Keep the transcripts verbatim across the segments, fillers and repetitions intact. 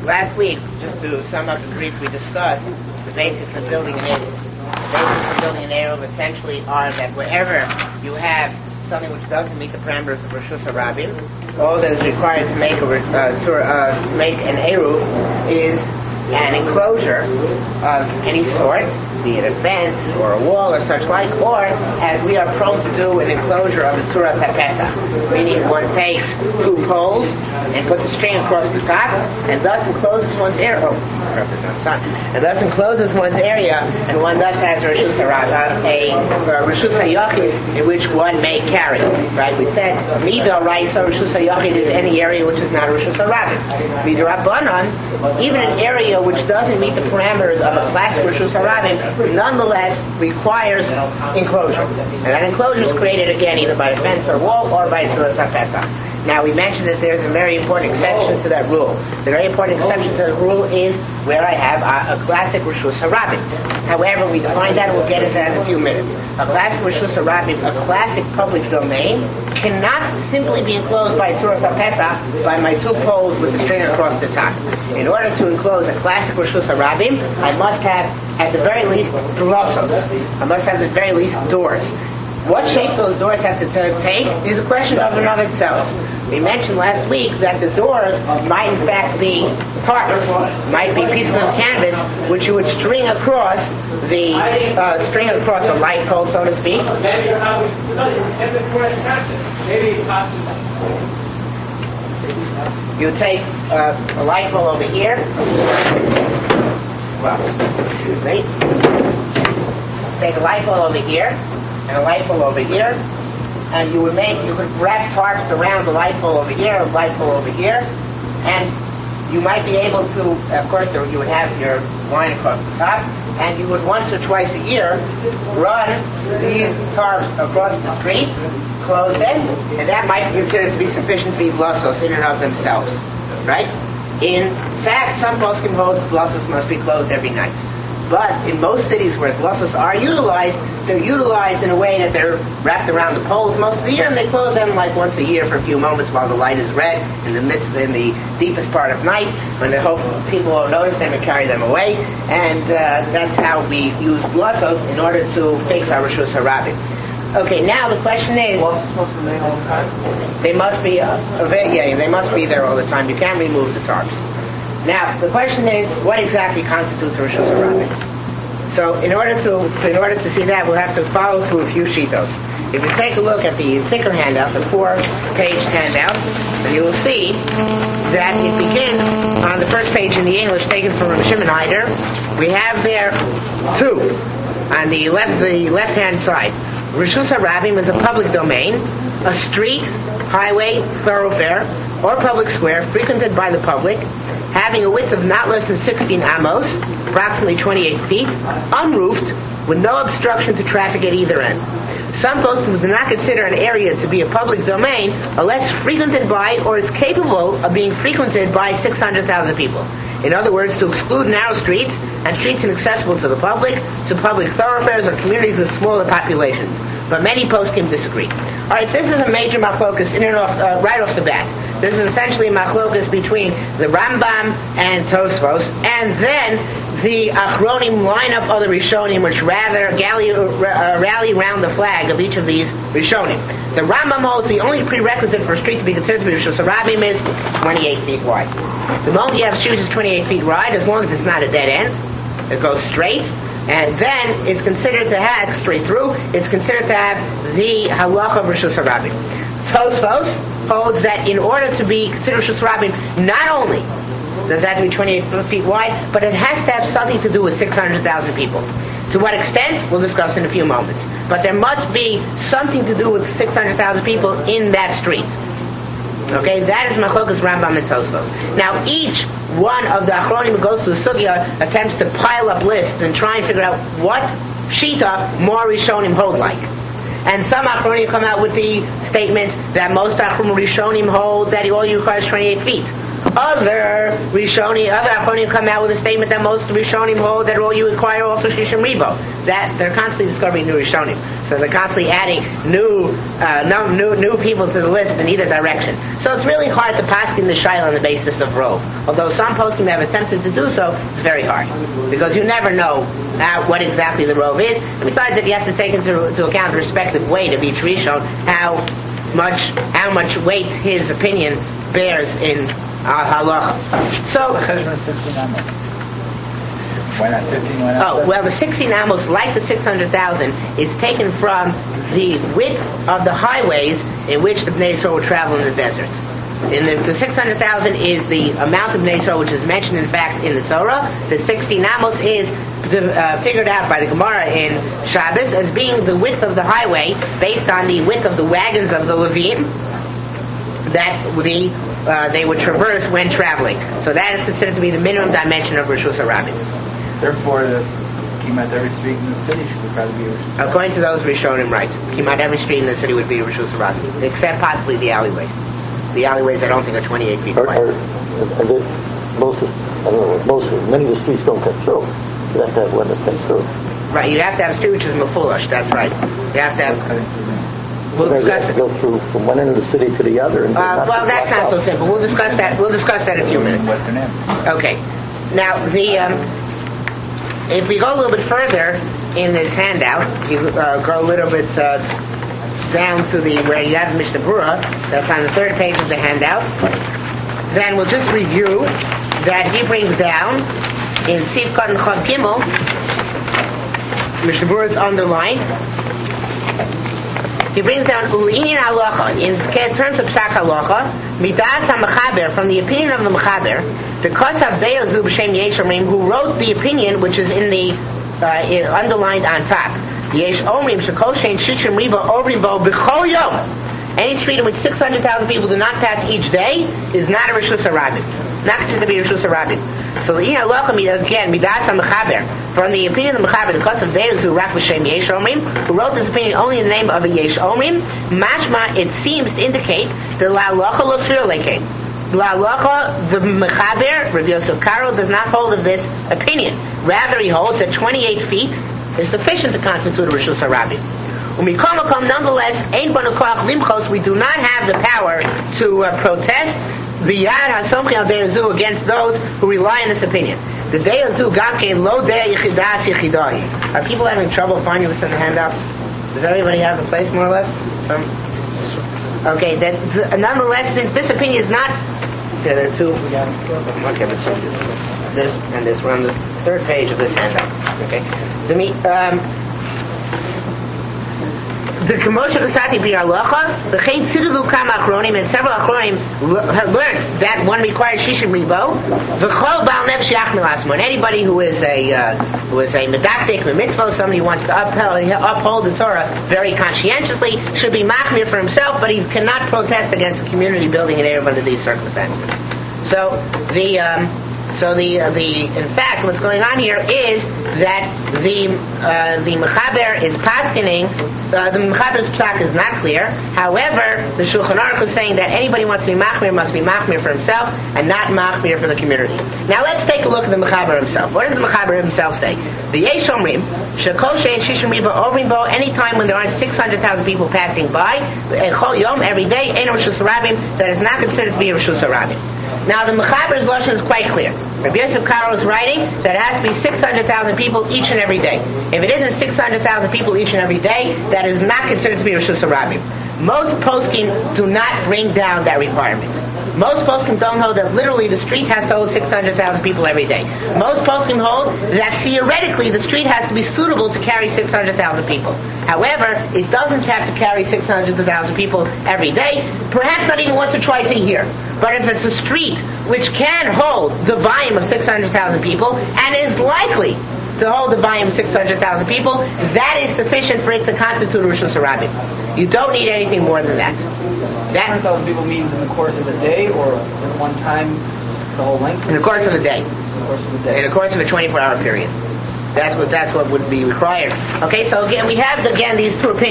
last week, just to sum up the brief we discussed, the basics of building an Eruv. The basics of building an Eruv essentially are that wherever you have something which doesn't meet the parameters of Reshus HaRabim, all that is required to make a uh, to, uh, make an Eruv is an enclosure of any sort, be it a fence or a wall or such like, or as we are prone to do, an enclosure of a Tzuras HaPesach, meaning one takes two poles and puts a string across the top, and thus encloses one's area. Oh, and thus encloses one's area, and one thus has a Reshus HaRabim, a uh, Reshus HaYachid, in which one may carry. Right? We said Midah Raisa Reshus HaYachid is any area which is not a Reshus HaRabim. Midah Rabbanan, even an area which doesn't meet the parameters of a classic Reshus HaRabim, nonetheless requires enclosure. And that enclosure is created again either by a fence or wall or by a Tzuras HaPesach. Now we mentioned that there's a very important exception to that rule. The very important exception to the rule is where I have a, a classic Reshus HaRabim. However, we define that and we'll get into that in a few minutes. A classic Reshus HaRabim, a classic public domain, cannot simply be enclosed by Tzuras HaPesach by my two poles with the string across the top. In order to enclose a classic Reshus HaRabim, I must have, at the very least, dlosos. I must have, at the very least, doors. What shape those doors have to t- take is a question of and of itself. We mentioned last week that the doors might in fact be tarps, might be pieces of canvas which you would string across the uh, string across a light pole, so to speak. You take uh, a light pole over here. Well, excuse me. Take a light pole over here and a light pole over here, and you would make, you could wrap tarps around the light pole over here, a light pole over here, and you might be able to, of course, you would have your line across the top, and you would once or twice a year run these tarps across the street, close them, and that might be considered to be sufficient to be dlosos in and of themselves, right? In fact, some folks can hold dlosos must be closed every night. But in most cities where dlosos are utilized, they're utilized in a way that they're wrapped around the poles most of the year, and they close them like once a year for a few moments while the light is red in the midst, in the deepest part of night, when they hope people won't notice them and carry them away. And uh, that's how we use dlosos in order to fix our Reshus HaRabim. Okay, now the question is, Well, supposed to remain all the time? They must be, uh, yeah, they must be there all the time. You can't remove the tarps. Now, the question is, what exactly constitutes a Reshus HaRabim? So, in order to in order to see that, we'll have to follow through a few shitos. If you take a look at the thicker handout, the four-page handout, then you will see that it begins on the first page in the English, taken from Reb Shimon Eider. We have there two on the left, the left-hand side. Reshus HaRabim is a public domain, a street, highway, thoroughfare, or public square frequented by the public, having a width of not less than sixteen amos, approximately twenty-eight feet, unroofed, with no obstruction to traffic at either end. Some folks who do not consider an area to be a public domain unless frequented by or is capable of being frequented by six hundred thousand people. In other words, to exclude narrow streets and streets inaccessible to the public, to public thoroughfares or communities with smaller populations. But many poskim disagree. All right, this is a major machlokus in and off, uh, right off the bat. This is essentially a machlokus between the Rambam and Tosfos, and then the Achronim line up other Rishonim, which rather rally, uh, rally around the flag of each of these Rishonim. The Rambam holds the only prerequisite for a street to be considered to be Reshus HaRabim is twenty-eight feet wide. The moment you have shoes is twenty-eight feet wide, as long as it's not a dead end, it goes straight. And then it's considered to have, straight through, it's considered to have the halacha of Reshus HaRabim. Tosfos holds that in order to be considered Reshus HaRabim, not only does that have to be twenty-eight feet wide, but it has to have something to do with six hundred thousand people. To what extent, we'll discuss in a few moments. But there must be something to do with six hundred thousand people in that street. Okay, that is Machlokas Rambam and Tosfos. Now, each one of the Achronim who goes to the Sugya attempts to pile up lists and try and figure out what Shita more Rishonim hold like. And some Achronim come out with the statement that most Achronim Rishonim hold that all you require is twenty-eight feet. Other Rishonim, other Achronim come out with a statement that most Rishonim hold that all you require also Shishim Ribo. That they're constantly discovering new Rishonim, so they're constantly adding new, uh, no, new, new people to the list in either direction. So it's really hard to pass in the Shaila on the basis of Rov. Although some poskim have attempted to do so, it's very hard because you never know uh, what exactly the Rov is. And besides that, you have to take into, into account the respective weight of each Rishon, how much how much weight his opinion bears in uh, halacha. So, why not fifteen? Why not oh well, the sixteen amos, like the six hundred thousand, is taken from the width of the highways in which the Bnei Yisrael would travel in the desert. In the, the six hundred thousand is the amount of Bnei Yisrael which is mentioned, in fact, in the Torah. The sixteen amos is the, uh, figured out by the Gemara in Shabbos as being the width of the highway based on the width of the wagons of the Levim that the, uh, they would traverse when traveling. So that is considered to be the minimum dimension of Rishus HaRabim. Therefore, the Kimat every street in the city should probably be Rishus. According to those Rishonim, right. Kimat every street in the city would be Rishus HaRabim, except possibly the alleyways. The alleyways I don't think are twenty-eight feet wide. Are, are, are there, most of, I don't know, most of, many of the streets don't cut through. You have to have one that cuts through. Right, you have to have a street which is Mefulash, that's right. You have to have... We'll you discuss have it. to go through from one end of the city to the other. And Uh, well, that's not so simple. We'll discuss that. We'll discuss that in a few minutes. Western end. Okay. Now, the um, if we go a little bit further in this handout, you uh, go a little bit uh, down to the where you have Mishnah Berurah. That's on the third page of the handout. Then we'll just review that he brings down in Sivkot and Chav Gimel. Mishnah Berurah is underlined. He brings down U'inyan halacha in terms of psak halacha, midas ha-mechaber, from the opinion of the mechaber, the kosav de'azu b'shem Yesh Omrim, who wrote the opinion which is in the uh, in, underlined on top. Yesh Omrim shekol shein shishim riba omrim bo b'chol yom. Any street in which six hundred thousand people do not pass each day is not a Rishus HaRabim. Not considered to be a Rishus HaRabim. So the U'inyan halacha again midas ha-mechaber, from the opinion of the mechaber, the kosav de'azu rak b'shem Yesh Omrim, who wrote this opinion only in the name of a Yesh Omrim. Mashma, it seems to indicate that la halacha lo sfira lekein. La halacha, the mechaber, Rabbi Yosef Karo, does not hold of this opinion. Rather, he holds that twenty-eight feet is sufficient to constitute a Rishus HaRabim. Nonetheless, ein banu koach limchos, we do not have the power to uh, protest b'yad hasomchi al de'azu against those who rely on this opinion. The de'azu gamkein lo de'ah yichidas yichidai. Are people having trouble finding this in the handouts? Does everybody have a place, more or less? Some? Okay, that, nonetheless, since this opinion is not... Okay, there are two. We got okay, but so this and this. We're on the third page of this handout. Okay. The me, um, the Kemoshe L'Sati B'Yar Halacha, the Chein Tzidulu Kam Achronim, and several Achronim have learned that one requires Shishim Ribo. V'chol Baal Nefesh Yachmil Atzmo, and anybody who is a uh, who is a medaktik, a mitzvah, somebody who wants to uphold, uphold the Torah very conscientiously, should be machmir for himself, but he cannot protest against the community building in Erev under these circumstances. So the um, So the uh, the in fact what's going on here is that the uh, the mechaber is paskening. Uh, the mechaber's psak is not clear. However, the Shulchan Aruch is saying that anybody who wants to be machmir must be machmir for himself and not machmir for the community. Now let's take a look at the mechaber himself. What does the mechaber himself say? The Yesh Omrim shekol shein shishim riba ovrim bo, any time when there aren't six hundred thousand people passing by, chol yom, every day, ein Rishus HaRabim, that is not considered to be a Rishus HaRabim. Now the mechaber's lashon is quite clear. Rabbi Yosef Karo is writing that it has to be six hundred thousand people each and every day. If it isn't six hundred thousand people each and every day, that is not considered to be Rishus HaRabim. Most poskim do not bring down that requirement. Most poskim don't hold that literally the street has to hold six hundred thousand people every day. Most poskim hold that theoretically the street has to be suitable to carry six hundred thousand people. However, it doesn't have to carry six hundred thousand people every day, perhaps not even once or twice a year. But if it's a street which can hold the volume of six hundred thousand people and is likely to hold the volume of six hundred thousand people, that is sufficient for it to constitute Rishus HaRabim. You don't need anything more than that. That one hundred thousand people means in the course of the day or in one time the whole length? In the course of the day. In the course of the day. In the course of a twenty-four hour period. That's what that's what would be required. Okay, so again we have again these two opinions.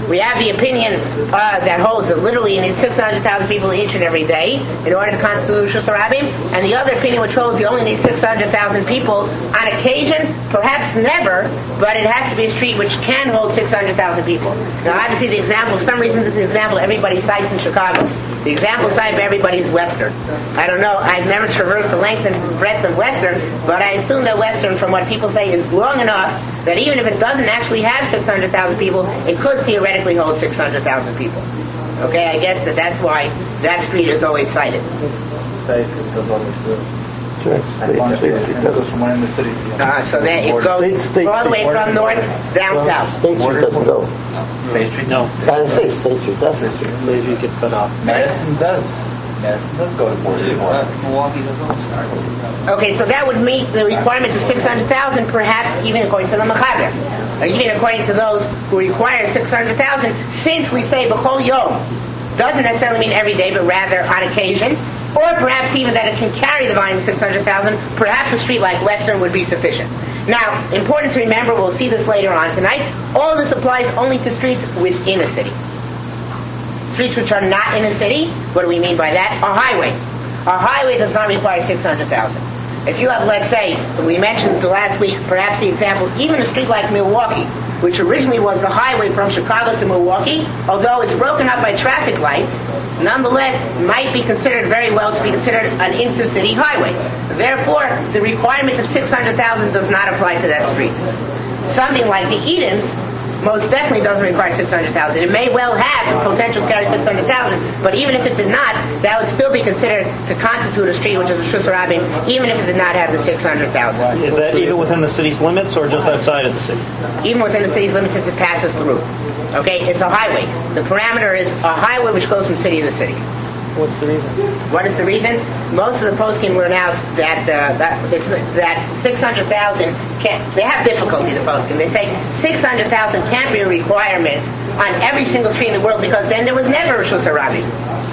We have the opinion uh, that holds that literally you need six hundred thousand people each and every day in order to constitute Rishus Harabim, and the other opinion which holds you only need six hundred thousand people on occasion, perhaps never, but it has to be a street which can hold six hundred thousand people. Now, obviously, the example, for some reason, this is the example everybody cites in Chicago. The example cited by everybody is Western. I don't know, I've never traversed the length and breadth of Western, but I assume that Western, from what people say, is long enough that even if it doesn't actually have six hundred thousand people, it could theoretically hold six hundred thousand people. Okay, I guess that that's why that street is always cited. State goes all the way through. Sure. As long as it goes from one end of the city to the other. Uh, so then it goes State- State all the way Street. from north down Well, south. State Street doesn't go. State Street? No. I didn't say State Street, that's State Street. State Street gets cut off. Madison does. Madison does go to forty-four. Milwaukee doesn't start. Okay, so that would meet the requirement of six hundred thousand, perhaps even according to the Mechaber. Or even according to those who require six hundred thousand, since we say B'chol Yom doesn't necessarily mean every day, but rather on occasion, or perhaps even that it can carry the volume of six hundred thousand, perhaps a street like Western would be sufficient. Now, important to remember, we'll see this later on tonight, all this applies only to streets within a city. Streets which are not in a city, what do we mean by that? A highway. A highway does not require six hundred thousand. If you have, let's say, we mentioned last week, perhaps the example, even a street like Milwaukee, which originally was the highway from Chicago to Milwaukee, although it's broken up by traffic lights, nonetheless might be considered very well to be considered an inter-city highway. Therefore, the requirement of six hundred thousand does not apply to that street. Something like the Edens most definitely doesn't require six hundred thousand. It may well have the potential to carry six hundred thousand, but even if it did not, that would still be considered to constitute a street which is a Rishus Harabim, even if it did not have the six hundred thousand. Is that even within the city's limits or just outside of the city? Even within the city's limits, it passes through. Okay, it's a highway. The parameter is a highway which goes from city to city. What's the reason? What is the reason? Most of the poskim were announced that uh, that, it's, that six hundred thousand can't. They have difficulty. The poskim. They say six hundred thousand can't be a requirement on every single street in the world because then there was never a Rishus Harabim.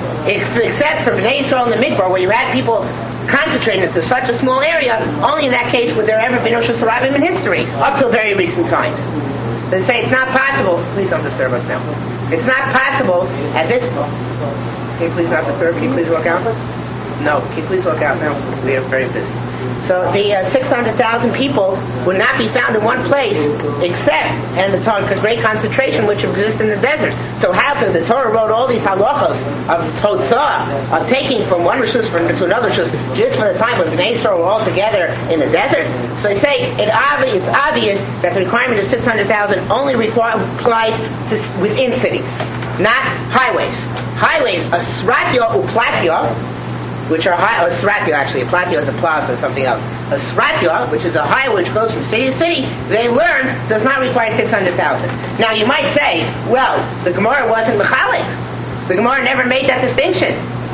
Except for Bnei Yisrael and the Midbar, where you had people concentrated into such a small area. Only in that case would there ever been a Rishus Harabim in history, up till very recent times. They say it's not possible. Please don't disturb us now. It's not possible at this. Can you please not disturb? Can you please walk out? No. Can you please walk out now? We are very busy. So the uh, six hundred thousand people would not be found in one place except, and the Torah, because great concentration which exists in the desert. So how could the Torah wrote all these halachos of Totzah, of taking from one Rishus to another Rishus, just for the time when Bnei Yisrael were all together in the desert? So they say it obvi- it's obvious that the requirement of six hundred thousand only require, applies to within cities, not highways. Highways, a sratio uplatio, which are high, or sratio actually, a platio is a plaza or something else. A sratio, which is a highway which goes from city to city, they learn does not require six hundred thousand. Now you might say, well, the Gemara wasn't mechalik. The Gemara never made that distinction.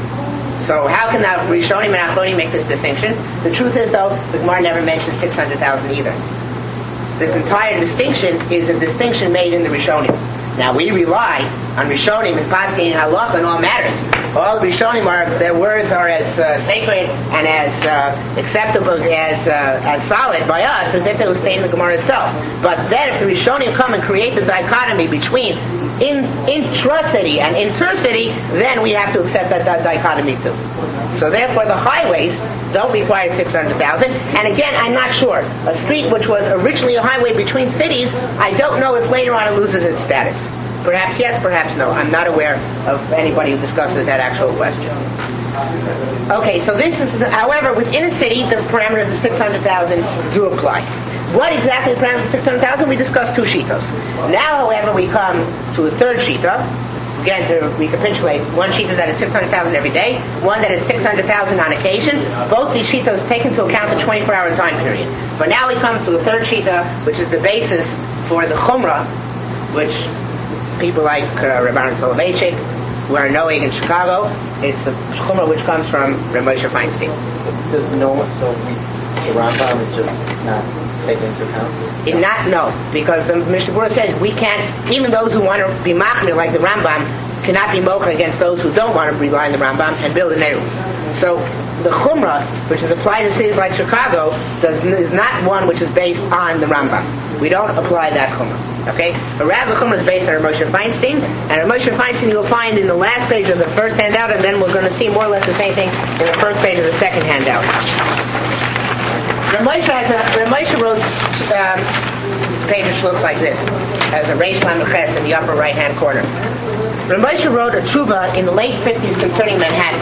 So how can the Rishonim and Achronim make this distinction? The truth is, though, the Gemara never mentions six hundred thousand either. This entire distinction is a distinction made in the Rishonim. Now we rely on Rishonim and Paskin and Halacha in all matters. All Rishonim are, their words are as uh, sacred and as uh, acceptable, as uh, as solid by us as if they were stated in the Gemara itself. But then if the Rishonim come and create the dichotomy between in intra-city and inter-city, then we have to accept that, that dichotomy too. So therefore the highways don't require six hundred thousand. And again, I'm not sure. A street which was originally a highway between cities, I don't know if later on it loses its status. Perhaps yes, perhaps no. I'm not aware of anybody who discusses that actual question. Okay, so this is, however, within a city, the parameters of six hundred thousand do apply. What exactly the parameters of six hundred thousand? We discussed two shitos. Now, however, we come to a third shita. Again, to recapitulate, one shita that is six hundred thousand every day, one that is six hundred thousand on occasion. Both these shitas take into account the twenty-four hour time period. But now we come to the third shita, which is the basis for the chumrah, which people like uh, Rabban Soloveitchik were knowing in Chicago. It's the chumrah which comes from Reb Moshe Feinstein. So does no one, so we, the Rambam is just not taken into account? In not, no, because the Mishnah Berurah says we can't, even those who want to be machmir like the Rambam cannot be mocha against those who don't want to rely on the Rambam and build a Neru. So the Chumrah, which is applied to cities like Chicago, does, is not one which is based on the Rambam. We don't apply that Chumrah. Okay? But rather the Chumrah is based on Moshe Feinstein, and Moshe Feinstein you'll find in the last page of the first handout, and then we're going to see more or less the same thing in the first page of the second handout. Ramosha has a Ramosha wrote um, this page which looks like this, has a Reish Lamed Ches in the upper right hand corner. Ramosha wrote a tshuva in the late fifties concerning Manhattan.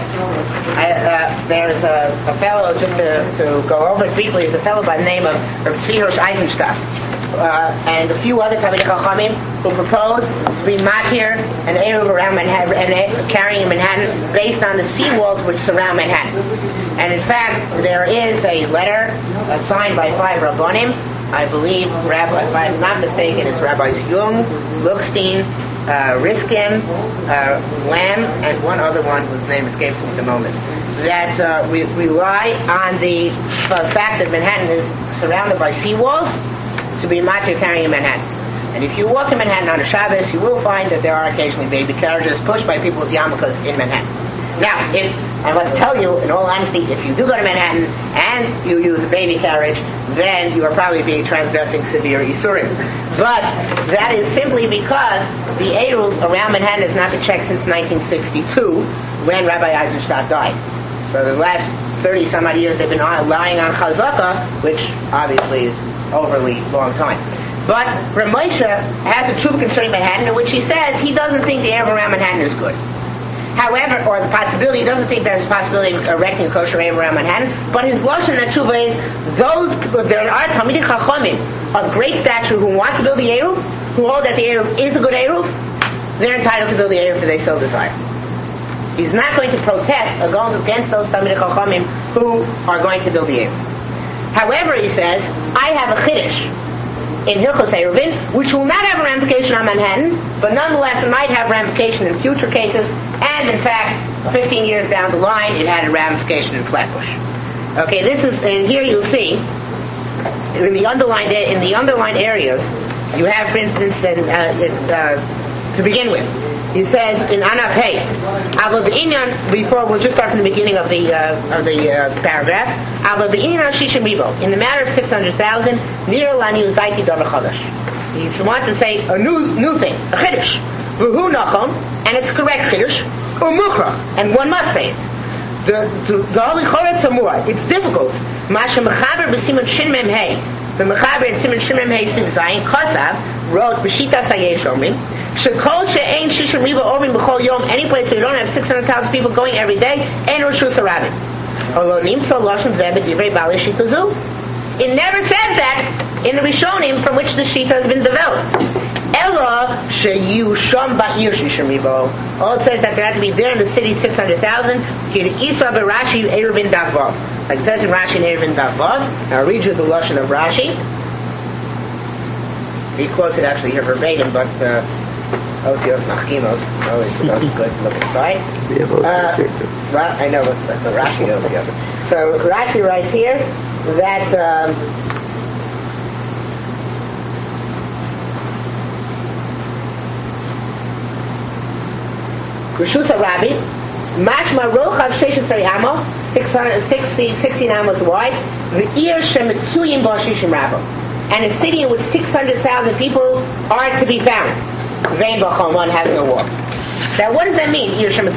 I, uh, there's a, a fellow, just to, to go over it briefly, is a fellow by the name of Tzvi Hirsch Eisenstadt. Uh, and a few other Talmidei Chachamim who proposed to be matir and eruv around Manhattan, and carrying Manhattan based on the seawalls which surround Manhattan. And in fact, there is a letter uh, signed by five Rabbonim. I believe, Rabbi, if I'm not mistaken, it's Rabbis Jung, Lookstein, uh, Riskin, uh, Lamb, and one other one whose name escapes me at the moment, that uh, we rely on the uh, fact that Manhattan is surrounded by seawalls to be matir carrying in Manhattan. And if you walk in Manhattan on a Shabbos, you will find that there are occasionally baby carriages pushed by people with yarmulkes in Manhattan. Now, if I must tell you, in all honesty, if you do go to Manhattan and you use a baby carriage, then you are probably being transgressing severe isurim. But that is simply because the eruv around Manhattan has not been checked since nineteen sixty-two, when Rabbi Eisenstadt died. For the last thirty some odd years, they've been lying on chazaka, which obviously is overly long time. But Ramosha has a tshuva concerning Manhattan, in which he says he doesn't think the eruv around Manhattan is good. However, or the possibility, he doesn't think there's a possibility of erecting a kosher eruv around Manhattan, but his lashon and tshuva is, those, there are Talmidei Chachamim of great stature who want to build the eruv, who hold that the eruv is a good eruv, they're entitled to build the eruv if they so desire. He's not going to protest or go against those Talmidei Chachamim who are going to build the eruv. However, he says, I have a chiddush in Hilchos Eruvin, which will not have a ramification on Manhattan, but nonetheless it might have ramification in future cases, and in fact, fifteen years down the line, it had a ramification in Flatbush. Okay, this is, and here you'll see, in the underlined, in the underlined areas, you have, for instance, in, uh, it, uh, to begin with, he says in Anaf Hey, Ava B'inyan, before, we'll just start from the beginning of the uh, of the uh, paragraph, Ava B'inyan Shishim Ribo, in the matter of six hundred thousand, Nir Lani Uzaiti Davar Chadash. He wants to say a new new thing, a Chiddush. V'hu Nachom, and it's correct Chiddush, Umuchrach, and one must say it. The the Holy Choret Tamua, it's difficult. Masha Mechaber B'Simon Shin Mem Hey, the Mechaber in Simon Shin Mem Hey Sim Zayin, Kosav, wrote B'Shita Sayesh Omrim, Shekol she'ein shishim riba ovim b'chol yom, any place where you don't have six hundred thousand people going every day, ein reshus harabim. Although nimtzo lashon zeh b'divrei bali shita zu. It never says that in the Rishonim from which the shita has been developed. Ela she'yu sham ba'ir shishim riba. All it says that there has to be there in the city six hundred thousand. Kid isa b'Rashi eruvin davav. Like it says in Rashi in eruvin davav. Now I'll read you the lashon of Rashi. He quotes it actually here verbatim, but. Uh, Osios Nachimos, always good to look inside. Uh, well, I know what's the Rashi Osios. So Rashi writes here that um, Rishus HaRabbi, Mashma Rochav Sheshet Sari Amo, sixteen amos wide, V'ir Shemitzuyim Bo Shishim Rabo, and a city in which six hundred thousand people are to be found. Vein Bachon, one having a war. Now, what does that mean?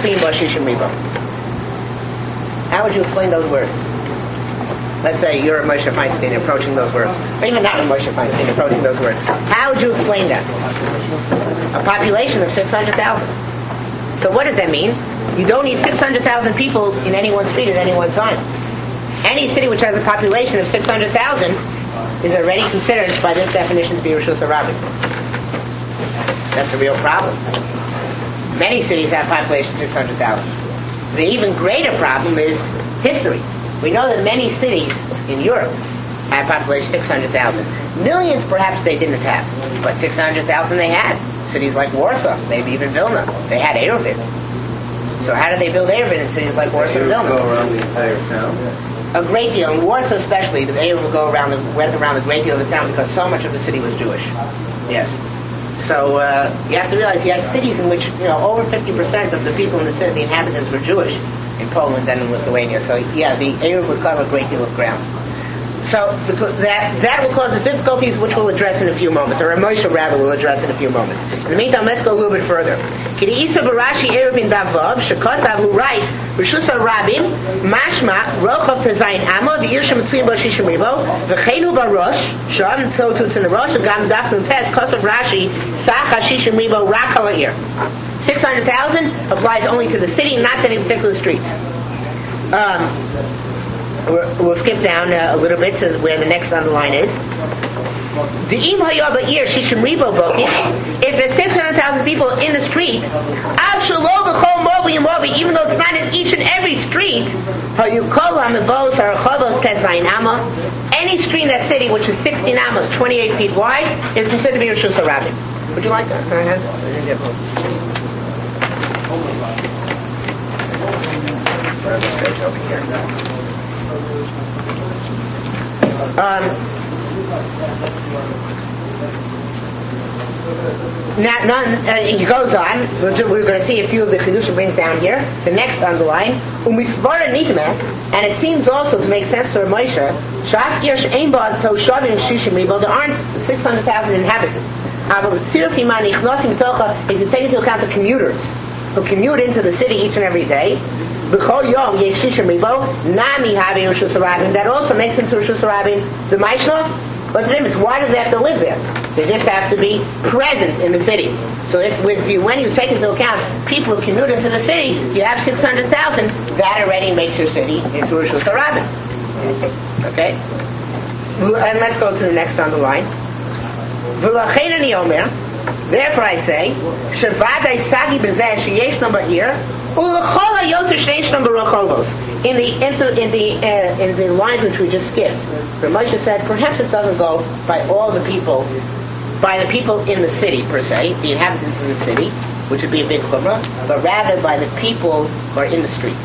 How would you explain those words? Let's say you're a Moshe Feinstein approaching those words. Or even not a Moshe Feinstein approaching those words. How would you explain that? A population of six hundred thousand. So what does that mean? You don't need six hundred thousand people in any one street at any one time. Any city which has a population of six hundred thousand is already considered by this definition to be Rishus HaRabim. That's a real problem. Many cities have population of six hundred thousand. The even greater problem is history. We know that many cities in Europe have population six hundred thousand. Millions perhaps they didn't have, but six hundred thousand they had. Cities like Warsaw, maybe even Vilna, they had Eruvin. So how did they build Eruvin in cities like Warsaw and Vilna? Go around the entire town. A great deal. In Warsaw especially, the Eruvin would go around the, went around a great deal of the town because so much of the city was Jewish. Yes. So uh, you have to realize you had cities in which you know over fifty percent of the people in the city, the inhabitants, were Jewish in Poland and in Lithuania. So yeah, the Eruv would cover a great deal of ground. So that that will cause us difficulties, which we'll address in a few moments, or Moshe rather will address in a few moments. In the meantime, let's go a little bit further. K'de'isa b'Rashi Eruvin Davav Shekotav, who writes Rishus Rabim Mashma Rochav Tezayin Amo v'Yir Shemitzuyim Bo Shishim Ribo v'Cheinu Barosh Sham so to in the Rosh Gam Daf Tes Kosav Rashi Sacha Shishim Ribo Rak Ha'ir. Six hundred thousand applies only to the city, not to any particular street. Um. We'll skip down uh, a little bit to where the next underline is. The Im Hayaba Ir Shishim Ribo Boki, if there's six hundred thousand people in the street, even though it's not in each and every street, any street in that city which is sixteen amos, twenty-eight feet wide, is considered to be Rishus HaRabim. Would you like that? Go ahead. Over here. Um, now, none, uh, it goes on. We're, we're going to see a few of the Chiddushim brings down here. The next underline, Umisvara Nidmeh, and it seems also to make sense to Moshe, Shaf Irsh Einbad Toshavim Shishim Ribo, there aren't six hundred thousand inhabitants. If you take into account the commuters who commute into the city each and every day, that also makes into Rishus HaRabim. The Maishna, what's the difference? Why do they have to live there? They just have to be present in the city. So if with you, when you take into account people who commute into the city, you have six hundred thousand, that already makes your city into Rishus HaRabim. Okay? And let's go to the next on the line. Therefore I say, Shavadai Sagi Bezeh Sheyesh number here, Ulechola Yoter Sheish number Rochovos. In the in the in the, uh, in the lines which we just skipped, where Moshe said, perhaps it doesn't go by all the people, by the people in the city per se, the inhabitants of the city, which would be a big chumrah, but rather by the people who are in the street.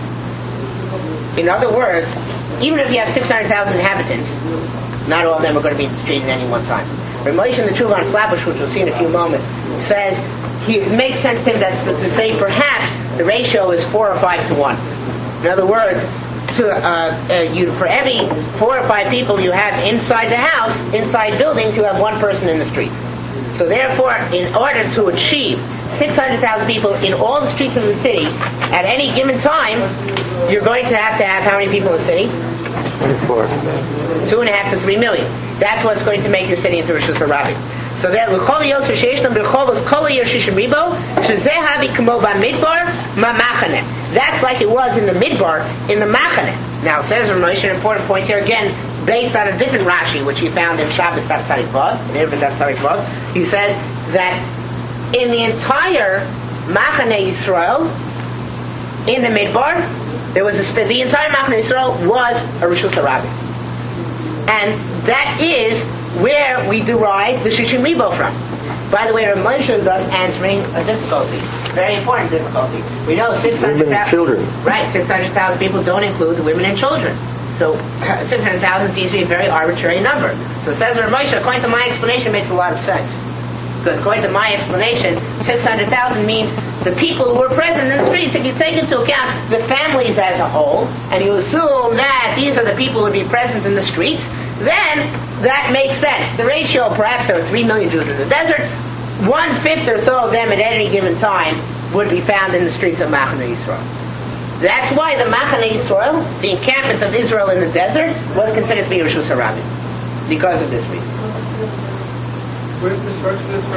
In other words, even if you have six hundred thousand inhabitants, not all of them are going to be in the street at any one time. Moshe in the Tshuva on Flatbush, which we'll see in a few moments, says he, it makes sense to him that to say perhaps the ratio is four or five to one. In other words, to, uh, uh, you, for every four or five people you have inside the house, inside buildings, you have one person in the street. So therefore, in order to achieve six hundred thousand people in all the streets of the city at any given time, you're going to have to have how many people in the city? twenty-four. Two and a half to three million. That's what's going to make your city into Rishus HaRabim. So that l'chol yos sheyesh b'rechovos kol hayir shishim ribo shezeh havi kamo b'midbar ma'machaneh. That's like it was in the midbar in the machaneh. Now it says Moshe an important point here again, based on a different Rashi which he found in Shabbos Daf Tzadik Vav, in Eruvin Daf Tzadik Vav. He said that in the entire machaneh Yisrael, in the midbar, there was a, the entire Machaneh Yisrael was a Rishus HaRabim. And that is where we derive the Shishim Ribo from. By the way, Rav Moshe is thus answering a difficulty, very important difficulty. We know six hundred thousand children. Right, six hundred thousand people don't include the women and children. So six hundred thousand seems to be a very arbitrary number. So it says Rav Moshe, according to my explanation, it makes a lot of sense. Because according to my explanation, six hundred thousand means the people who were present in the streets. If you take into account the families as a whole, and you assume that these are the people who would be present in the streets, then that makes sense. The ratio, perhaps there are three million Jews in the desert, one-fifth or so of them at any given time would be found in the streets of Machaneh Yisrael. That's why the Machaneh Yisrael, the encampment of Israel in the desert, was considered to be Rishus HaRabim, because of this reason. Where's this verse for this for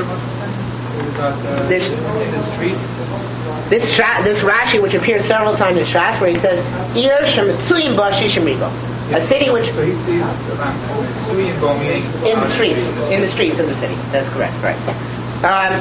uh, This, in the street? This, this Rashi, which appears several times in Shas, where he says, Ir Shemitzuyim Bo Shishim Ribo. A city which... So he sees Suyim Bo meaning... In the streets. In the streets of the city. That's correct, right. Um,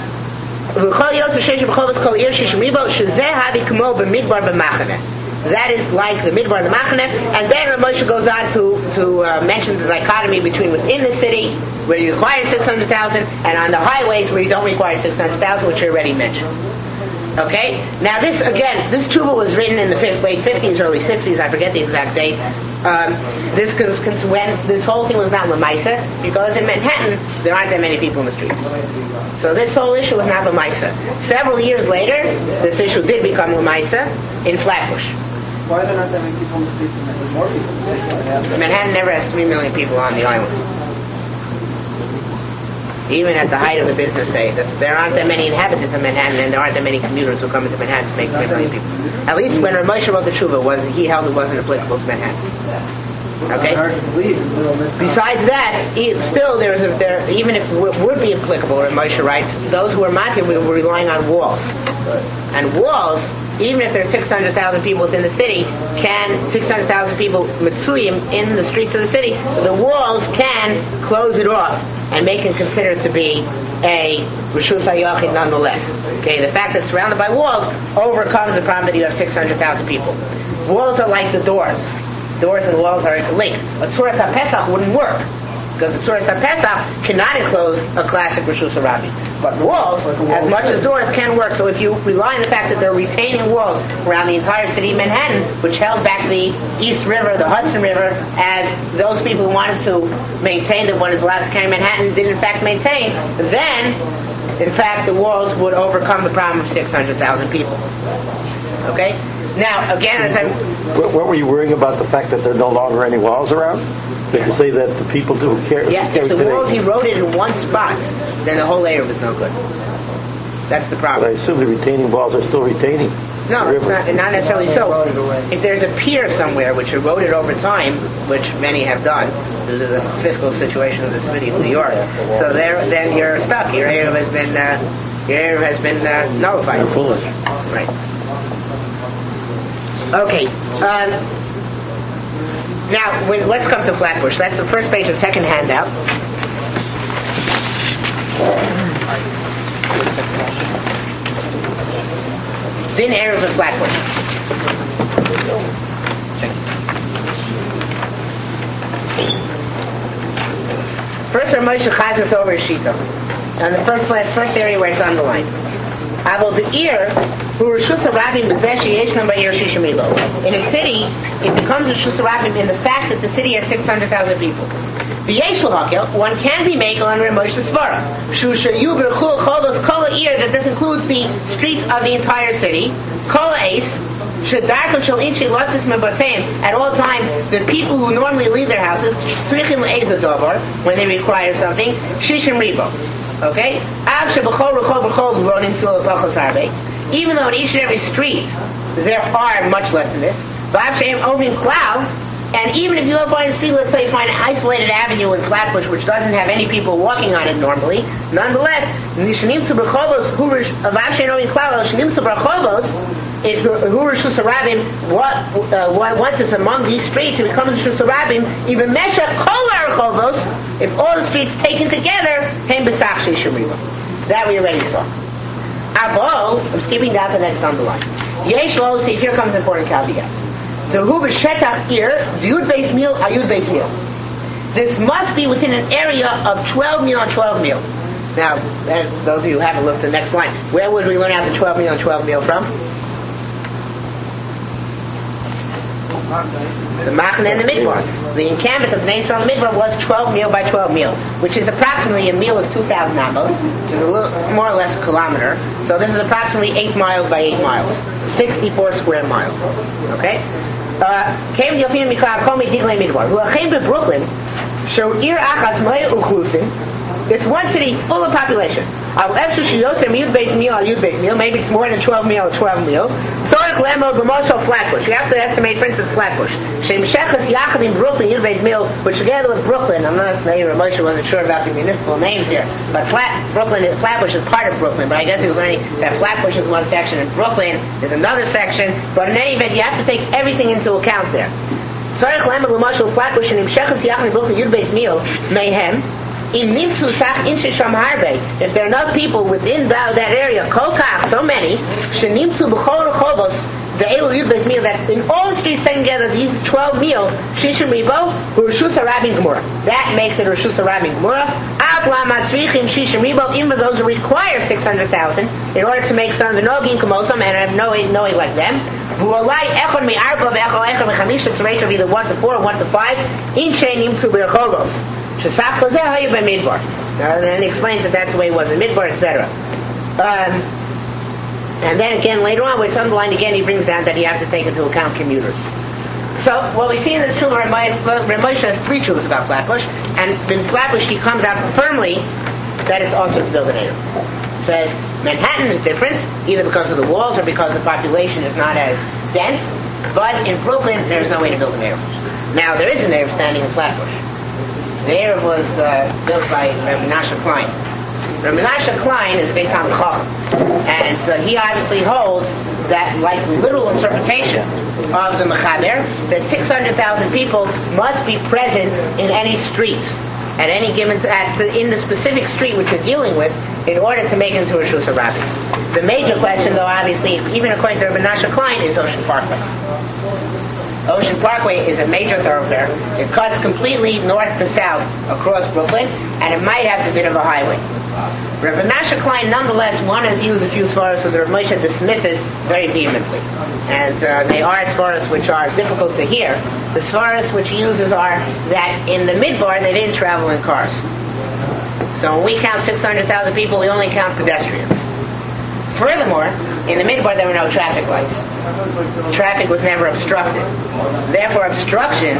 that is like the midbar and the machaneh, and then Rav Moshe goes on to to uh, mention the dichotomy between within the city, where you require six hundred thousand, and on the highways where you don't require six hundred thousand, which you already mentioned. Okay? Now this, again, this tshuva was written in the fif- late fifties, early sixties, I forget the exact date. Um, this was when this whole thing was not Lamaisa, because in Manhattan, there aren't that many people in the street. So this whole issue was not Lamaisa. Several years later, this issue did become Lamaisa in Flatbush. Why are there not that many people in the streets? There's more people. Manhattan never has three million people on the island. Even at the height of the business day, there aren't that many inhabitants of Manhattan, and there aren't that many commuters who come into Manhattan to make three million people. At least when Rav Moshe wrote the Tshuva, was he held it wasn't applicable to Manhattan. Okay. Besides that, still there is a, there even if it would be applicable, Rav Moshe writes, those who are matir were relying on walls, and walls. Even if there are six hundred thousand people within the city, can six hundred thousand people mitzuyim in the streets of the city, so the walls can close it off and make it considered to be a reshus hayachid nonetheless. Okay, the fact that it's surrounded by walls overcomes the problem that you have six hundred thousand people. Walls are like the doors. Doors and walls are linked. A Tzuras HaPesach wouldn't work, because the Tzuras HaPesach cannot enclose a classic Reshus HaRabbi. But walls, as much as doors, can work. So if you rely on the fact that they're retaining walls around the entire city of Manhattan, which held back the East River, the Hudson River, as those people who wanted to maintain that what is allowed to carry Manhattan did in fact maintain, then, in fact, the walls would overcome the problem of six hundred thousand people. Okay? Now, again, as I'm... What, what were you worrying about, the fact that there are no longer any walls around? They can say that the people who care... Yeah, if the walls he wrote it in one spot, then the whole area was no good. That's the problem. But I assume the retaining walls are still retaining. No, it's not, not necessarily so. If there's a pier somewhere which eroded over time, which many have done, due to the fiscal situation of the city of New York, so there, then you're stuck. Your area has been, uh, your area has been uh, nullified. You're foolish. Right. Okay. Um, now, when, let's come to Flatbush. That's the first page of the second handout. Din Erev of Flatbush. First, Rav Moshe chaz us over Shita. On the first place, first area where it's underlined. Avol be'ir who Reshus HaRabim b'zeh sheyeshna ba'ir shishim ilo. In a city, it becomes Reshus HaRabim in the fact that the city has six hundred thousand people. V'yesh l'hakel, one can be made on Rav Moshe Svara. Shu sheyu b'rechul cholos kol ha'ir, that this includes the streets of the entire city. Kol ha'es, shedarko shel inchi lotzis mebaseim, at all times, the people who normally leave their houses, tzrichim le'ez davar, when they require something, shishim ribo. Okay? Even though in each and every street there are much less than this, and even if you don't find a street, let's say you find an isolated avenue in Flatbush which doesn't have any people walking on it normally, nonetheless, it's Reshus HaRabim, what uh, once it's among these streets, it becomes Reshus HaRabim, even Mesha Kol HaRechovos, if all the streets taken together, Hem B'Sach Shishim Ribo. That we already saw. Abo, I'm skipping down to the next on the line. Yesh Lo, see, here comes an important caveat. So Hu B'Shetach Ir, Yud Beis Mil, Ayud Beis Mil. This must be within an area of twelve mil on twelve mil. Now, as those of you who haven't looked at the next line, where would we learn out the twelve mil on twelve mil from? The Machane and the Midbar. The encampment of the Nation on the Midbar was twelve mil by twelve mil, which is approximately, a mil is two thousand amos, which is a little, more or less a kilometer. So this is approximately eight miles by eight miles, sixty-four square miles. Okay? Came to Yofim Mikhail, call me Diglei Midbar. Who came to Brooklyn, show Ir Achas Maya Uklusin. It's one city full of population. Maybe it's more than twelve mil or twelve mil. Flatbush. You have to estimate, for instance, Flatbush. Which together with Brooklyn, I'm not saying Rav Moshe wasn't sure about the municipal names here, but Flat, Brooklyn, is, Flatbush is part of Brooklyn, but I guess he was learning that Flatbush is one section and Brooklyn is another section, but in any event, you have to take everything into account there. If there are enough people within that, that area, kolkach, so many, that in all the streets taken together, these twelve mil, shishim ribo, Reshus HaRabim Gemura. That makes it Reshus HaRabim Gemura. Even those who require six hundred thousand in order to make some Nogin Kamosam and have no no like them. Who are like Echon mi Arba Echon Echon Mechamisha to ratio of either one to four or one to five in Shainim to Birchogos. Shesach Kozeh Hayu by Midbar. And then he explains that that's the way it was in Midbar, et cetera. Um, and then again later on, where it's underlined again, he brings down that you have to take into account commuters. So what we see in this Truma, Ramosha has three truths about Flatbush, and in Flatbush he comes out firmly that it's also to build an Eruv. Says Manhattan is different, either because of the walls or because the population is not as dense, but in Brooklyn there's no way to build an Eruv. Now there is an Eruv standing in Flatbush. The Eruv was uh, built by Rabbi Menashe Klein. Rabbi Menashe Klein is based on Chacham, and uh, he obviously holds that, like literal interpretation of the Mechaber, that six hundred thousand people must be present in any street at any given at the, in the specific street which you're dealing with in order to make it into a Reshus HaRabim. The major question, though, obviously, even according to Rabbi Menashe Klein, is Ocean Parkway. Ocean Parkway is a major thoroughfare. It cuts completely north to south across Brooklyn, and it might have a bit of a highway. Rabbi Menashe Klein, nonetheless, wanted to use a few svaros that Rabbi Moshe dismisses very vehemently. And uh, they are svaros which are difficult to hear. The svaros which he uses are that in the Midbar they didn't travel in cars. So when we count six hundred thousand people, we only count pedestrians. Furthermore, in the Midbar there were no traffic lights. Traffic was never obstructed. Therefore, obstructions,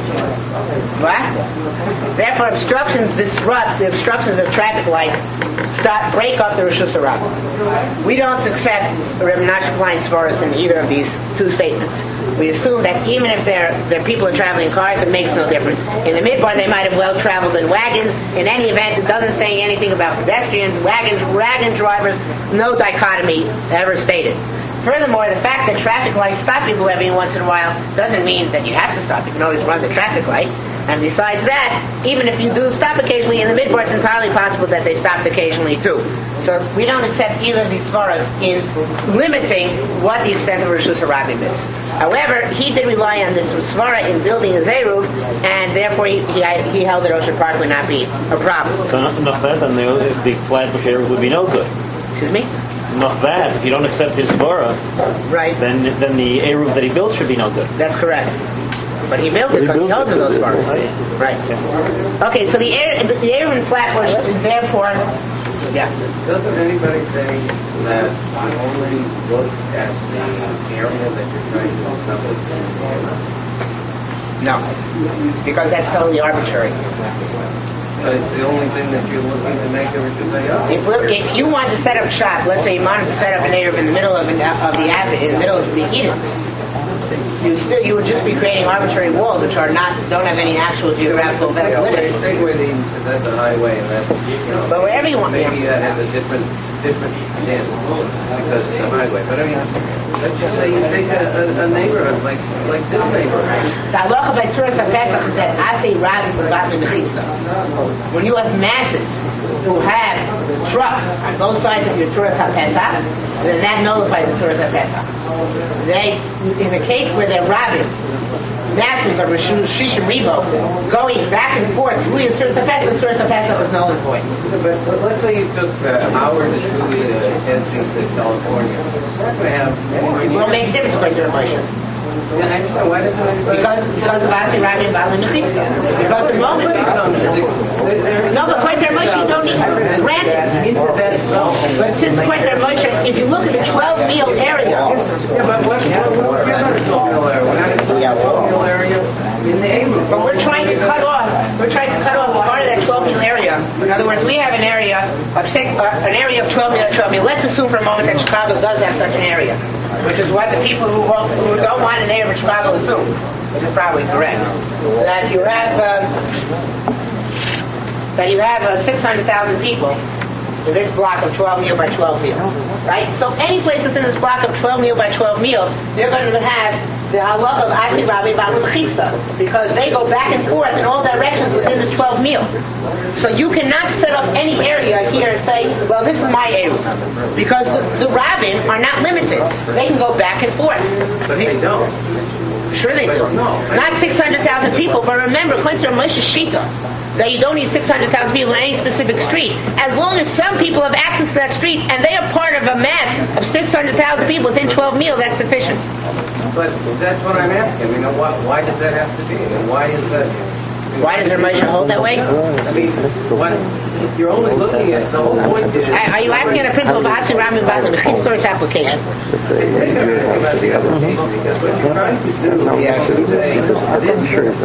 what? Therefore, obstructions disrupt the obstructions of traffic lights. Stop, break up the Reshus HaRabim. We don't accept Rabbi Menashe Klein's svaros in either of these two statements. We assume that even if there there people are traveling in cars, it makes no difference. In the Midbar, they might have well traveled in wagons. In any event, it doesn't say anything about pedestrians, wagons, wagon drivers. No dichotomy ever stated. Furthermore, the fact that traffic lights stop people every once in a while doesn't mean that you have to stop. You can always run the traffic light. And besides that, even if you do stop occasionally in the Midbar, it's entirely possible that they stopped occasionally too. So we don't accept either of these svaros in limiting what the extent of Reshus HaRabim is. However, he did rely on this svara in building his Eruv, and therefore he, he, he held that Ocean Park would not be a problem. So not, not that, then the, if the Flatbush Eruv would be no good. Excuse me? Not that. If you don't accept his svara, right, then then the Eruv that he built should be no good. That's correct. But he built it because he holds those svaros. Right. Okay, so the air, the Eruv in Flatbush is therefore, yeah. Doesn't anybody say that you only look at the area that you're trying to establish? No, because that's totally arbitrary. But it's the only thing that you're looking to make every say, oh. If, if you want to set up shop, let's say you wanted to set up an Eruv in the middle of, an, of the in the middle of the Eden, you still you would just be creating arbitrary walls which are not don't have any actual geographical validity. Stay with the that's a highway and that's you know. But wherever you want, maybe yeah. that has a different different dance because it's a highway. But I mean, let's just say you take a, a, a neighborhood like like this neighborhood. The halacha by Tzuras HaPesach is that Asei Rabim B'Vatli Mechitza. When you have masses who have trucks on both sides of your Tzuras HaPesach, then that nullifies the Tzuras HaPesach. They, in the case where they're Rabim, masses of Shishim Ribo going back and forth through your Tzuras HaPesach, the Tzuras HaPesach is null and void. But, but let's say you took uh, Howard to Julie to Hastings to California. We have. It will make a difference according to the Moshe. Yeah, I understand. Why doesn't anybody? Because because of Asei Rabim B'Vatli Mechitza. Because the moment. No, but according to Moshe, you don't need to grant it. But since according to Moshe, if you look at the twelve meal area. Yeah, but what's we're not a twelve meal area. We're not a twelve meal area in the Eruv. But we're trying to cut off. We're trying to cut off part of that twelve meal area. In other words, we have an area of six, uh, an area of twelve meal, twelve meal. Let's assume for a moment that Chicago does have such an area, which is what the people who, won't, who don't want an area of Chicago assume, which is probably correct. That you have uh, that you have uh, six hundred thousand people in this block of twelve meal by twelve meal, right? So any place within this block of twelve meal by twelve meal, they're going to have the halach of Asei Rabim B'Vatli Mechitza, because they go back and forth in all directions within this twelve meal. So you cannot set up any area here and say, well, this is my area, because the, the Rabim are not limited. They can go back and forth. But they don't. Sure they do. No. Not six hundred thousand people, but remember, according to Moshe Shita, that you don't need six hundred thousand people in any specific street. As long as some people have access to that street and they are part of a mass of six hundred thousand people within twelve mil, that's sufficient. But that's what I'm asking. You know, why, why does that have to be? And why is that? Why does Ramosha hold that way? I mean, what, you're only looking at the whole point is. Are you asking a principle of Hatsi Rami Bali Mechitza or its application? About the application, because what you're trying to do is actually say this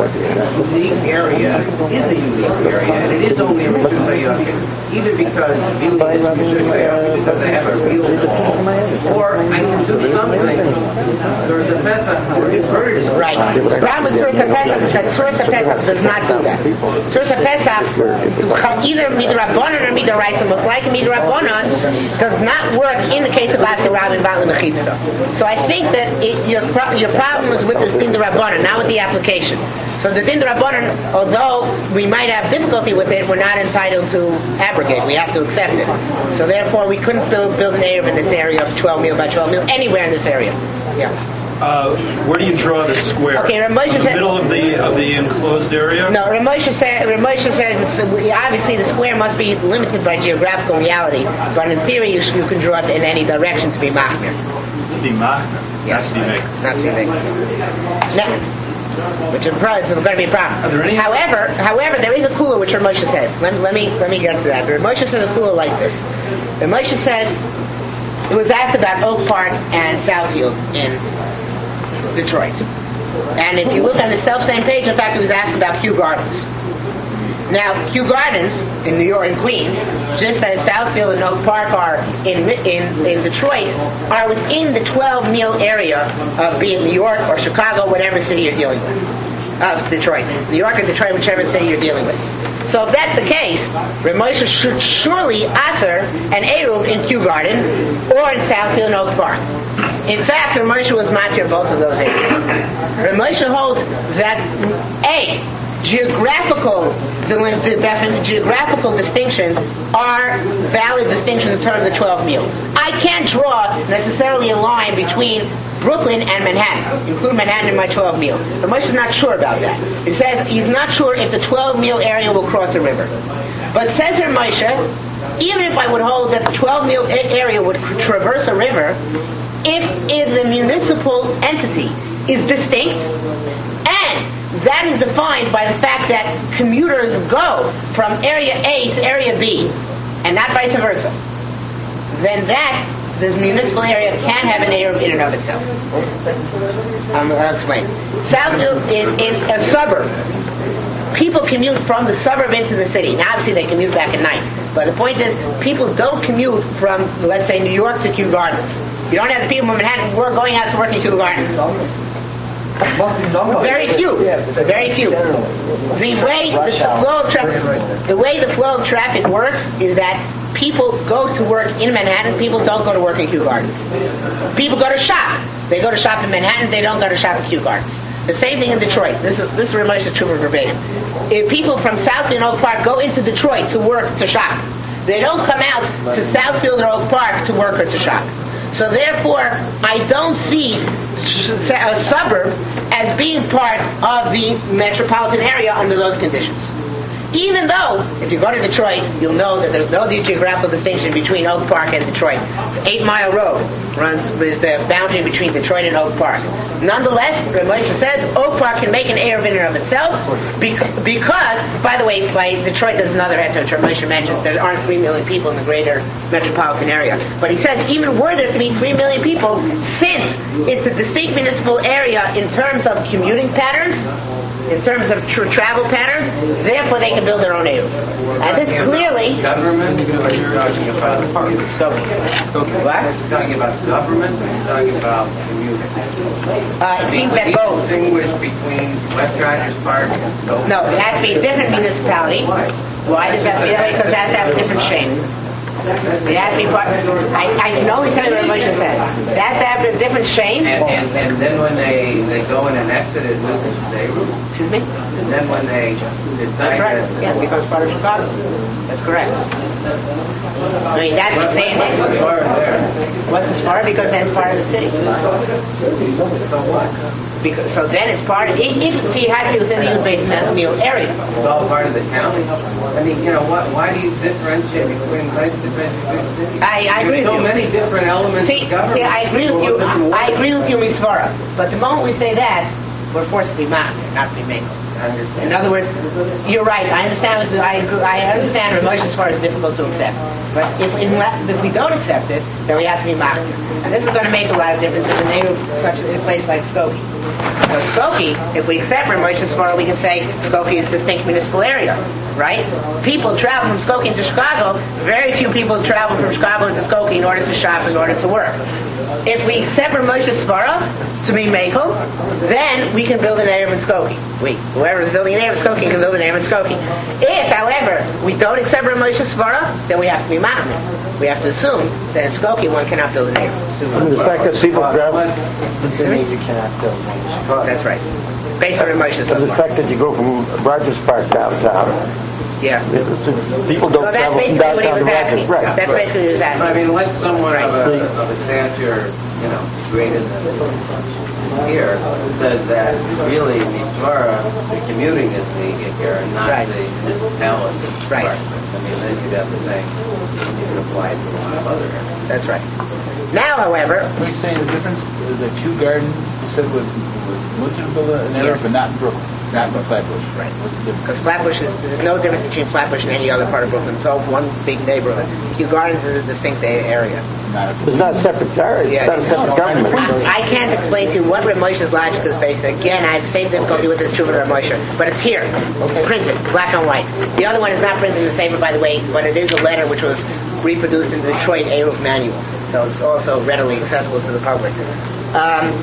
unique area is a unique area, and it is only a Rishus HaYachid, either because really it's a Rishus HaYachid because they have a real wall, or I can do something. There's a Pesach where it's very Right. The problem with Surah Pesach is that Surah Pesach does not do that. Surah Pesach, either Midrabanan or Midoraisa, most likely Midrabanan, does not work in the case of Hatsi Rami Bali Mechitza. So I think that it, your your problem is with the Din D'Rabbanan, not with the application. So the Din D'Rabbanan, although we might have difficulty with it, we're not entitled to abrogate. We have to accept it. So therefore, we couldn't build, build an Erev in this area of twelve mil by twelve mil anywhere in this area. Yeah. Uh, where do you draw the square? Okay, Ramosha in the said, middle of the of the enclosed area. No, Ramosha said. Ramosha says obviously the square must be limited by geographical reality, but in theory you, you can draw it in any direction to be machmir. To be machmir, Yes. not to be make. Not to be make. Now, which is going to be a problem. Are there any- However, however, there is a kula which Ramosha says. Let, let me let me get to that. Ramosha says a kula like this. Ramosha says it was asked about Oak Park and Southfield in Detroit. And if you look on the self-same page, in fact, it was asked about Kew Gardens. Now, Kew Gardens in New York and Queens, just as Southfield and Oak Park are in in, in Detroit, are within the twelve mil area of being New York or Chicago, whatever city you're dealing with. Of Detroit. New York or Detroit, whichever city you're dealing with. So if that's the case, Ramosha should surely author an Eruv in Kew Garden or in Southfield and Oak Park. In fact, Ramosha was matir both of those areas. Ramosha holds that A, geographical the definite geographical distinctions are valid distinctions in terms of twelve mil. I can't draw necessarily a line between Brooklyn and Manhattan, include Manhattan in my twelve mil. Ramosha is not sure about that. He says he's not sure if the twelve mil area will cross a river. But says Ramosha, even if I would hold that the twelve mil area would traverse a river, if, if the municipal entity is distinct, and that is defined by the fact that commuters go from area A to area B, and not vice versa, then that, this municipal area can have an Eruv in and of itself. Um, I'll explain. Southfield is, is a suburb. People commute from the suburb into the city. Now, obviously, they commute back at night. But the point is, people don't commute from, let's say, New York to Kew Gardens. You don't have the people in Manhattan who are going out to work in Kew Gardens. Very few. Very few. The way the flow of traffic, the way the flow of traffic works is that people go to work in Manhattan. People don't go to work in Kew Gardens. People go to shop. They go to shop in Manhattan. They don't go to shop in Kew Gardens. The same thing in Detroit. This is this reminds the truth verbatim. If people from Southfield and Oak Park go into Detroit to work to shop, they don't come out to Southfield or Oak Park to work or to shop. So therefore, I don't see a suburb as being part of the metropolitan area under those conditions. Even though, if you go to Detroit, you'll know that there's no geographical distinction between Oak Park and Detroit. Eight Mile Road runs with the boundary between Detroit and Oak Park. Nonetheless, Ramosha says Oak Park can make an Eruv in and of itself because, because, by the way, by Detroit there's another answer which Ramosha mentions. There aren't three million people in the greater metropolitan area. But he says even were there to be three million people, since it's a distinct municipal area in terms of commuting patterns, in terms of tr- travel patterns, therefore they can build their own Eruv. And this clearly... Government? Are you talking about... What? You're talking about government or you're talking about community? Uh, it seems that Do you both. distinguish between West Riders Park and Stoughton? No, it has to be a different municipality. Why? Why does that be that way? Because it has to have a different shape. It has to be part. I, I can only tell you what Moshe said. It has to have a different shame. And, and, and then when they, they go and annex it, it loses its neighborhood. Excuse me? And then when they That's decide right. that... Yes, it becomes part of Chicago. That's correct. I mean, that's the same. What's the Sparta there? What's the Sparta? Because then it's part of the city. So what? Because, so then it's part of, if, if, see, it has to be within the Youth-Based Meal area. It's all part of the county. I mean, you know, what? Why do you differentiate between nice different cities? I, I agree There's with so you. many different elements See, of government. see, I agree with you. I agree with you, Mitzvara. But the moment we say that, we're forced to be mad, not to be made. I understand. In other words, you're right. I understand. What, I agree, I understand Ramosh as far as difficult to accept. But if, if we don't accept it, then we have to be mocked. And this is going to make a lot of difference in the name of such a place like Skokie. So Skokie, if we accept Ramosh as far, we can say Skokie is a distinct municipal area, right? People travel from Skokie into Chicago. Very few people travel from Chicago into Skokie in order to shop, in order to work. If we accept Ramosha's Svara to be Mekel, then we can build an area in Skokie. We, whoever is building an area in Skokie can build an area in Skokie. If, however, we don't accept Ramosha's Svara, then we have to be Machmir. We have to assume that in Skokie one cannot build an area. I mean, the fact that people travel, Assuming you cannot build one. That's right. Based on Ramosha's the Svara. fact that you go from Rogers Park downtown, Yeah. it's, it's, people don't So that's travel from basically what he downtown was to asking. Rogers. Right. That's right. basically what he was asking. I mean, let someone Right. of, a, of a stature, you know, greater than here says that really Misvara, the commuting is the here and not Right. the municipality. Right. I mean, then you'd have to think you can apply it to a lot of other areas. That's right. Now, however, Are you saying the difference is that Kew Garden, you said, was, was Munsterville in area, Yes. but not in Brooklyn, not in Flatbush? Right. What's the difference? because Flatbush is, there's no difference between Flatbush and any other part of Brooklyn. It's all one big neighborhood. Kew Gardens is a distinct a- area. Not a It's not a separate area. It's Yeah, not a it's separate not. government. I, I can't explain to you what Ramosha's logic is based on. Again, I have the same difficulty with this Truvah Ramosha, but it's here, printed, black and white. The other one is not printed in the same, by the way, but it is a letter which was reproduced in the Detroit Eruv Manual, so it's also readily accessible to the public. Um,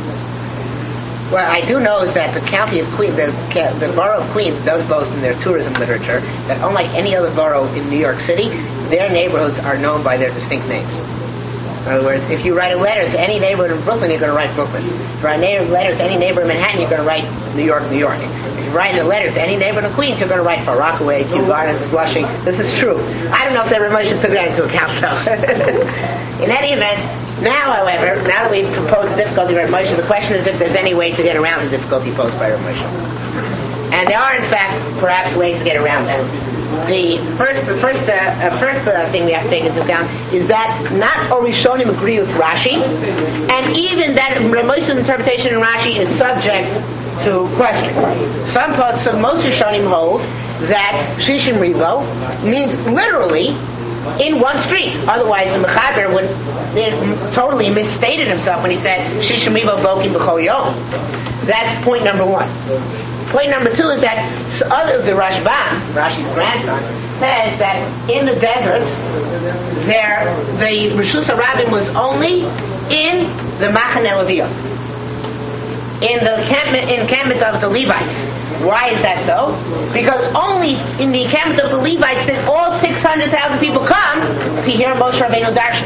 What I do know is that the county of Queens, the, the borough of Queens does boast in their tourism literature that unlike any other borough in New York City, their neighborhoods are known by their distinct names. In other words, if you write a letter to any neighborhood in Brooklyn, you're going to write Brooklyn. If you write a letter to any neighborhood in Manhattan, you're going to write New York, New York. If you write a letter to any neighborhood in Queens, you're going to write Far Rockaway, Kew Gardens, Flushing. This is true. I don't know if that Ramosha took that into account, though. In any event, now, however, now that we've proposed the difficulty of Ramosha, the question is if there's any way to get around the difficulty posed by Ramosha. And there are, in fact, perhaps ways to get around that. The first, the first, uh, uh, first uh, thing we have to take into account is that not all Rishonim agree with Rashi, and even that Ramosha's interpretation in Rashi is subject to question. Some parts of most Rishonim hold that Shishim Rivo means literally in one street. Otherwise, the Mechaber would uh, totally misstated himself when he said Shishim Rivo Bokim B'chol Yom. That's point number one. Point number two is that other the Rashbam, Rashi's grandson, says that in the desert, there the Rishus HaRabim was only in the Machaneh Leviah, in the encampment, encampment of the Levites. Why is that so? Because only in the encampment of the Levites did all six hundred thousand people come to hear Moshe Rabbeinu Darshan.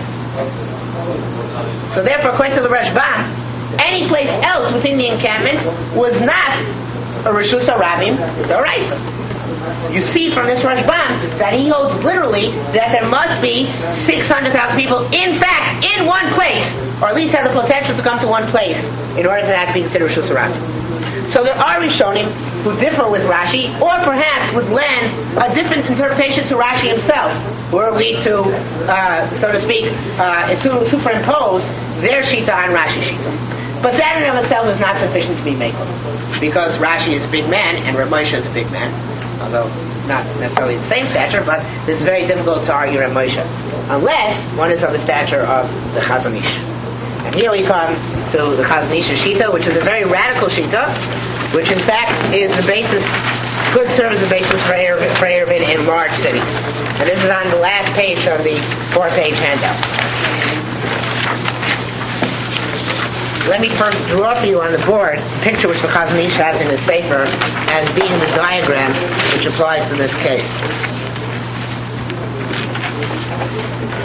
So therefore, according to the Rashbam, any place else within the encampment was not a Rishus HaRabim D'Oraisa. You see from this Rashbam that he holds literally that there must be six hundred thousand people, in fact, in one place, or at least have the potential to come to one place, in order for that to be considered Rishus HaRabim. So there are Rishonim who differ with Rashi, or perhaps would lend a different interpretation to Rashi himself, were we to, uh, so to speak, uh, to superimpose their Shita on Rashi's Shita. But that in and of itself is not sufficient to be made, because Rashi is a big man and Rav Moshe is a big man, although not necessarily the same stature, but it's very difficult to argue Rav Moshe, unless one is of the stature of the Chazon Ish. And here we come to the Chazon Ish's Shita, which is a very radical Shita, which in fact is the basis, could serve as the basis for Erev, for Erevin in large cities. And this is on the last page of the four-page handout. Let me first draw for you on the board the picture which the Chazon Ish has in his Sefer as being the diagram which applies to this case. Hashem.